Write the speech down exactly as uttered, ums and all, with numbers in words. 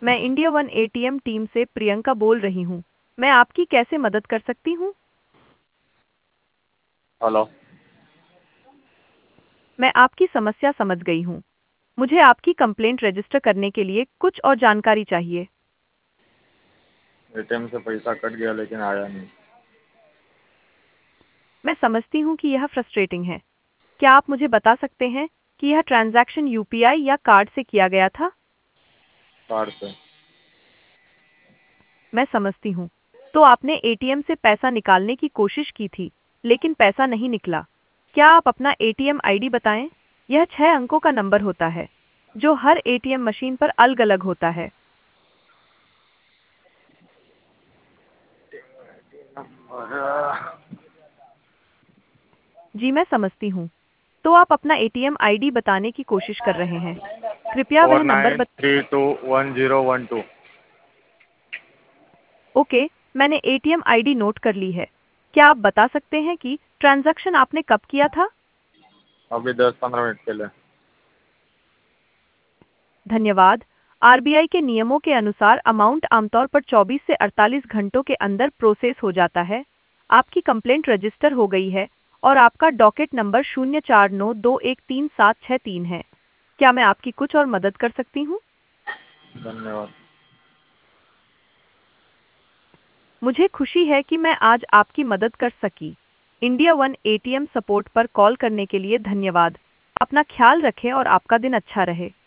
मैं India one ATM team से प्रियंका बोल रही हूँ। मैं आपकी कैसे मदद कर सकती हूँ? हेलो। मैं आपकी समस्या समझ गई हूँ। मुझे आपकी कंप्लेंट रजिस्टर करने के लिए कुछ और जानकारी चाहिए। एटीएम से पैसा कट गया लेकिन आया नहीं। मैं समझती हूँ कि यह फ्रस्ट्रेटिंग है। क्या आप मुझे बता सकते हैं कि यह ट्रांजैक्शन यूपीआई या कार्ड से किया गया था? कार्ड से। मैं समझती हूँ। तो आपने एटीएम से पैसा निकालने की कोशिश की थी, लेकिन पैसा नहीं निकला। क्या आप अपना एटीएम आईडी बताएं? यह छह अंकों का नंबर होता है, जो हर एटीएम मशीन पर अलग-अलग होता है। नंबर जी मैं समझती हूँ। तो आप अपना एटीएम आईडी बताने की कोशिश कर रहे हैं। कृपया फोर वह नंबर नाइन बत three two one zero one two. Okay, मैंने एटीएम आईडी नोट कर ली है। क्या आप बता सकते हैं कि ट्रांजैक्शन आपने कब किया था? अभी दस पंद्रह मिनट पहले। धन्यवाद। आरबीआई के नियमों के अनुसार अमाउंट आमतौर पर चौबीस से अड़तालीस घंटों के अंदर प्रोसेस हो जाता है। आपकी कंप्लेंट रजिस्टर हो गई है और आपका डॉकेट नंबर शून्य चार नौ दो एक तीन सात छह तीन है। क्या मैं आपकी कुछ और मदद कर सकती हूँ? धन्यवाद। मुझे खुशी है कि मैं आज आपकी मदद कर सकी। इंडिया वन एटीएम सपोर्ट पर कॉल करने के लिए धन्यवाद। अपना ख्याल रखें और आपका दिन अच्छा रहे।